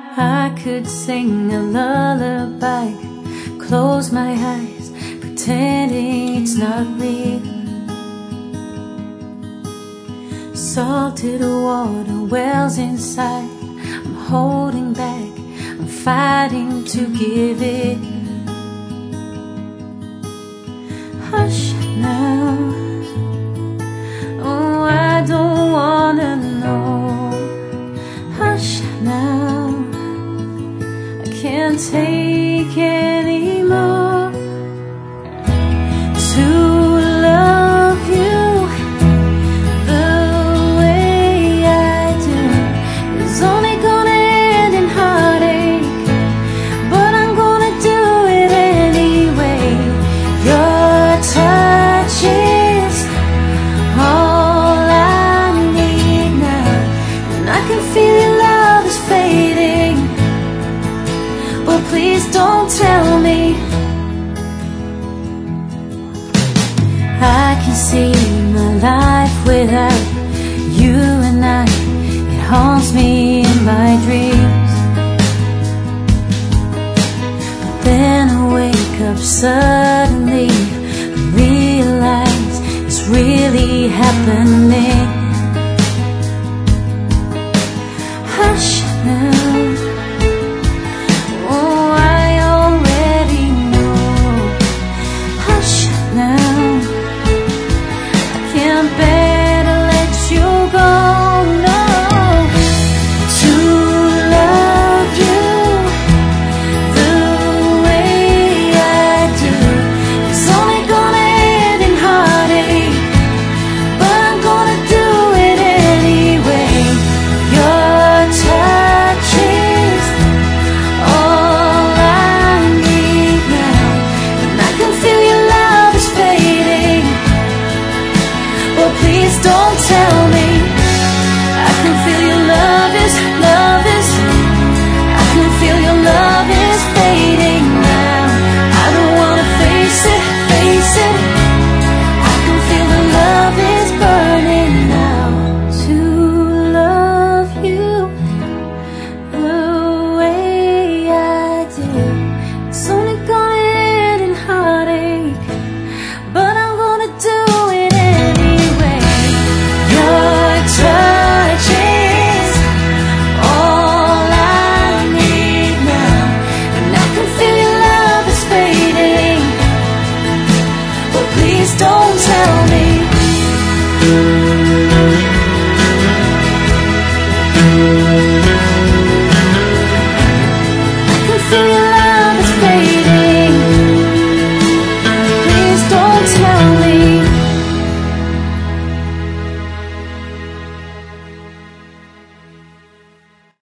I could sing a lullaby, close my eyes, pretending it's not real. Salted water wells inside, I'm holding back, I'm fighting to give it. Hush now, oh I don't wanna know. Hush now, I can't take anymore. To love you the way I do is only gonna end in heartache, but I'm gonna do it anyway. Your touch is all I need now, and I can feel your love is fading, but please don't tell me. I can see my life without you and I, it haunts me in my dreams. But then I wake up suddenly, realize it's really happening. Hush now.